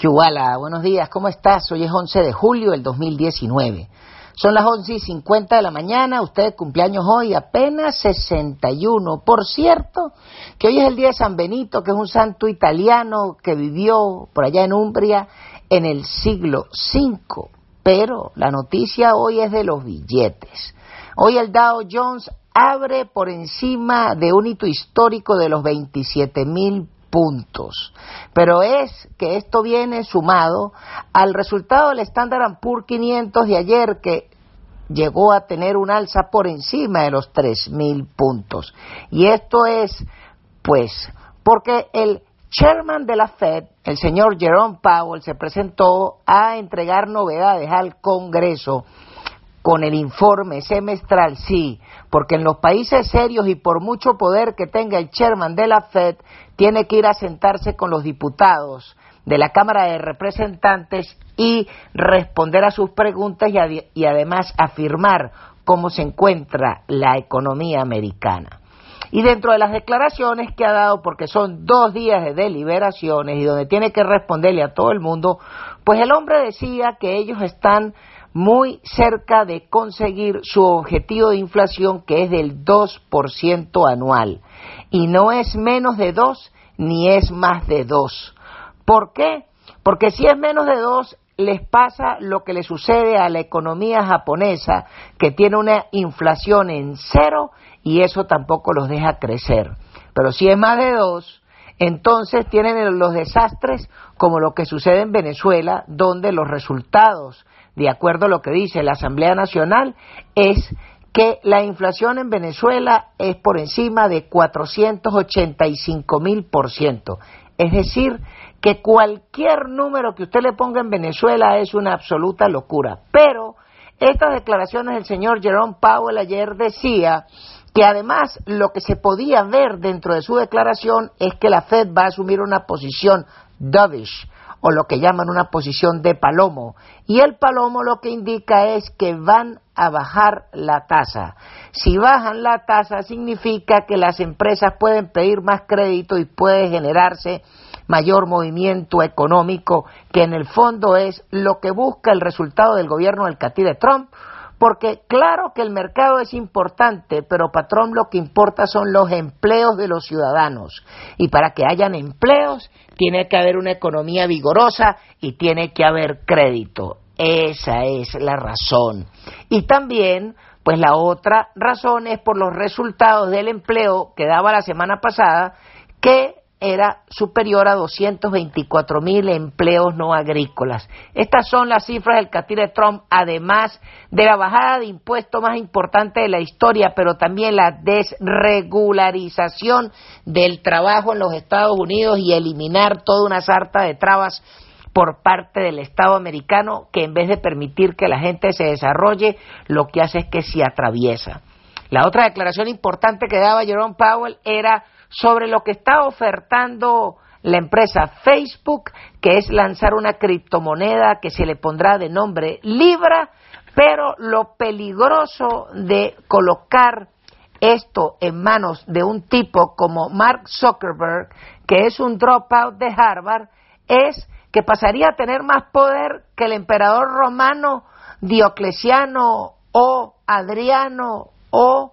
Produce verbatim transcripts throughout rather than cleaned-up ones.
Yuvala, buenos días, ¿cómo estás? Hoy es once de julio del dos mil diecinueve. Son las once y cincuenta de la mañana, usted cumpleaños hoy, apenas sesenta y uno. Por cierto, que hoy es el día de San Benito, que es un santo italiano que vivió por allá en Umbria en el siglo cinco. Pero la noticia hoy es de los billetes. Hoy el Dow Jones abre por encima de un hito histórico de los veintisiete mil puntos, pero es que esto viene sumado al resultado del Standard and Poor's quinientos de ayer, que llegó a tener un alza por encima de los tres mil puntos. Y esto es, pues, porque el chairman de la Fed, el señor Jerome Powell, se presentó a entregar novedades al Congreso con el informe semestral, sí, porque en los países serios y por mucho poder que tenga el chairman de la Fed, tiene que ir a sentarse con los diputados de la Cámara de Representantes y responder a sus preguntas y, ad- y además afirmar cómo se encuentra la economía americana. Y dentro de las declaraciones que ha dado, porque son dos días de deliberaciones y donde tiene que responderle a todo el mundo, pues el hombre decía que ellos están muy cerca de conseguir su objetivo de inflación, que es del dos por ciento anual. Y no es menos de dos, ni es más de dos. ¿Por qué? Porque si es menos de dos, les pasa lo que le sucede a la economía japonesa, que tiene una inflación en cero y eso tampoco los deja crecer. Pero si es más de dos, entonces tienen los desastres como lo que sucede en Venezuela, donde los resultados, de acuerdo a lo que dice la Asamblea Nacional, es que la inflación en Venezuela es por encima de cuatrocientos ochenta y cinco mil por ciento. Es decir, que cualquier número que usted le ponga en Venezuela es una absoluta locura. Pero estas declaraciones del señor Jerome Powell ayer decía que además lo que se podía ver dentro de su declaración es que la Fed va a asumir una posición dovish, o lo que llaman una posición de palomo. Y el palomo lo que indica es que van a bajar la tasa. Si bajan la tasa significa que las empresas pueden pedir más crédito y puede generarse mayor movimiento económico, que en el fondo es lo que busca el resultado del gobierno del catire Trump. Porque claro que el mercado es importante, pero para Trump lo que importa son los empleos de los ciudadanos. Y para que hayan empleos, tiene que haber una economía vigorosa y tiene que haber crédito. Esa es la razón. Y también, pues la otra razón es por los resultados del empleo que daba la semana pasada, que era superior a doscientos veinticuatro mil empleos no agrícolas. Estas son las cifras del catire Trump, además de la bajada de impuestos más importante de la historia, pero también la desregularización del trabajo en los Estados Unidos y eliminar toda una sarta de trabas por parte del Estado americano, que en vez de permitir que la gente se desarrolle, lo que hace es que se atraviesa. La otra declaración importante que daba Jerome Powell era sobre lo que está ofertando la empresa Facebook, que es lanzar una criptomoneda que se le pondrá de nombre Libra, pero lo peligroso de colocar esto en manos de un tipo como Mark Zuckerberg, que es un dropout de Harvard, es que pasaría a tener más poder que el emperador romano Diocleciano o Adriano o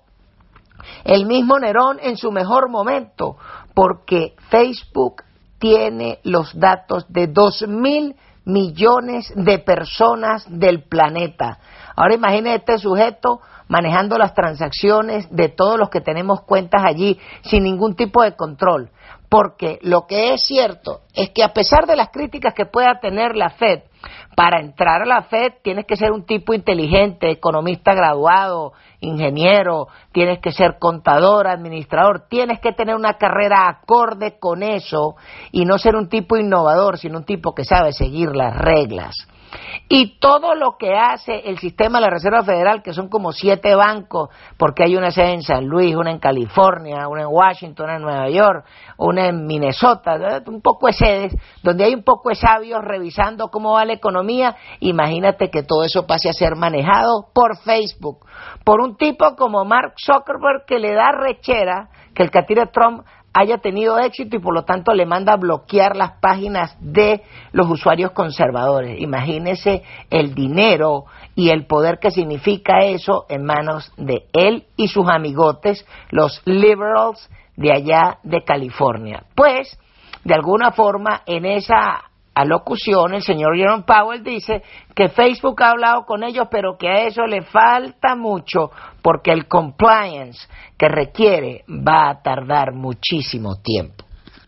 el mismo Nerón en su mejor momento, porque Facebook tiene los datos de dos mil millones de personas del planeta. Ahora imagine este sujeto manejando las transacciones de todos los que tenemos cuentas allí sin ningún tipo de control. Porque lo que es cierto es que a pesar de las críticas que pueda tener la Fed, para entrar a la Fed tienes que ser un tipo inteligente, economista graduado, ingeniero, tienes que ser contador, administrador, tienes que tener una carrera acorde con eso y no ser un tipo innovador, sino un tipo que sabe seguir las reglas. Y todo lo que hace el sistema de la Reserva Federal, que son como siete bancos, porque hay una sede en San Luis, una en California, una en Washington, una en Nueva York, una en Minnesota, ¿verdad? Un poco de sedes, donde hay un poco de sabios revisando cómo va la economía. Imagínate que todo eso pase a ser manejado por Facebook, por un tipo como Mark Zuckerberg, que le da rechera que el catire Trump haya tenido éxito y por lo tanto le manda a bloquear las páginas de los usuarios conservadores. Imagínese el dinero y el poder que significa eso en manos de él y sus amigotes, los liberals de allá de California. Pues, de alguna forma, en esa alocución, el señor Jerome Powell dice que Facebook ha hablado con ellos, pero que a eso le falta mucho, porque el compliance que requiere va a tardar muchísimo tiempo.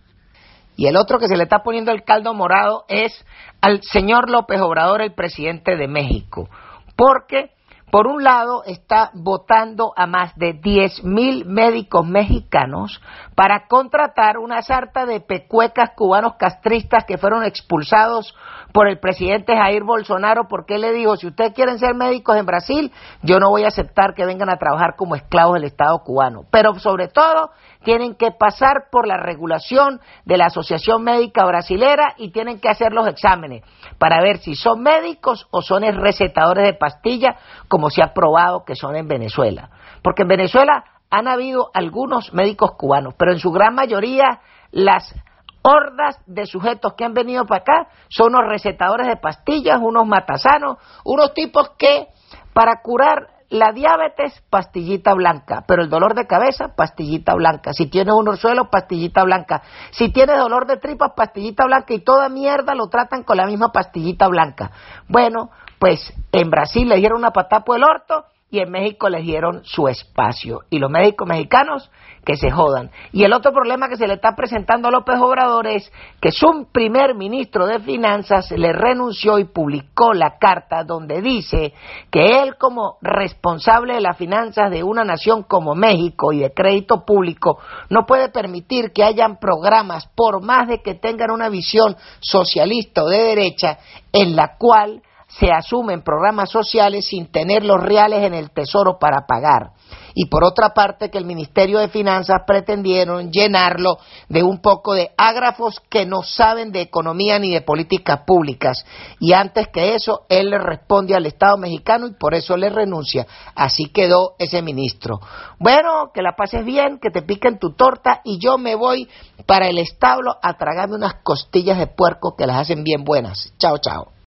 Y el otro que se le está poniendo el caldo morado es al señor López Obrador, el presidente de México, porque por un lado está votando a más de diez mil médicos mexicanos para contratar una sarta de pecuecas cubanos castristas que fueron expulsados por el presidente Jair Bolsonaro, porque él le dijo: si ustedes quieren ser médicos en Brasil, yo no voy a aceptar que vengan a trabajar como esclavos del Estado cubano. Pero sobre todo tienen que pasar por la regulación de la Asociación Médica Brasilera y tienen que hacer los exámenes para ver si son médicos o son recetadores de pastillas, como se ha probado que son en Venezuela. Porque en Venezuela han habido algunos médicos cubanos, pero en su gran mayoría las hordas de sujetos que han venido para acá son unos recetadores de pastillas, unos matasanos, unos tipos que para curar la diabetes, pastillita blanca, pero el dolor de cabeza, pastillita blanca. Si tienes un orzuelo, pastillita blanca. Si tienes dolor de tripas, pastillita blanca, y toda mierda lo tratan con la misma pastillita blanca. Bueno, pues en Brasil le dieron una patada por el orto y en México les dieron su espacio. Y los médicos mexicanos que se jodan. Y el otro problema que se le está presentando a López Obrador es que su primer ministro de Finanzas le renunció y publicó la carta donde dice que él, como responsable de las finanzas de una nación como México y de crédito público, no puede permitir que hayan programas, por más de que tengan una visión socialista o de derecha, en la cual se asumen programas sociales sin tener los reales en el tesoro para pagar. Y por otra parte, que el Ministerio de Finanzas pretendieron llenarlo de un poco de ágrafos que no saben de economía ni de políticas públicas. Y antes que eso, él le responde al Estado mexicano y por eso le renuncia. Así quedó ese ministro. Bueno, que la pases bien, que te piquen tu torta y yo me voy para el establo a tragarme unas costillas de puerco que las hacen bien buenas. Chao, chao.